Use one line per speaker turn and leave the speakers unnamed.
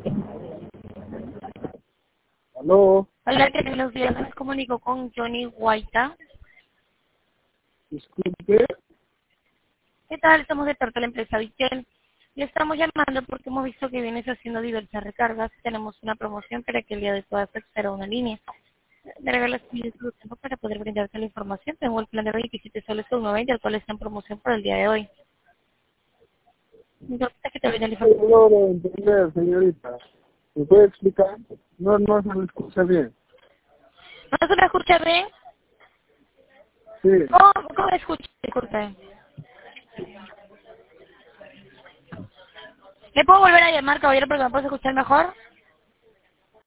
Aló,
Hola, que buenos días. Me comunico con Johnny Guaita.
disculpe.
¿Qué tal? Somos de parte de la empresa Vitel. Le estamos llamando porque hemos visto que vienes haciendo diversas recargas. Tenemos una promoción para que el día de todas acceda a una línea. Me regalas tu tiempo para poder brindarte la información. Tengo el plan de 27 soles con 90, el cual está en promoción por el día de hoy. Entonces, que te brinde la
No
información.
logro entender, señorita. ¿Me puede explicar? No se me escucha bien.
¿No se me escucha bien?
Sí,
¿Cómo me escucha? Disculpe. ¿Le puedo volver a llamar, caballero, porque me puedo escuchar mejor?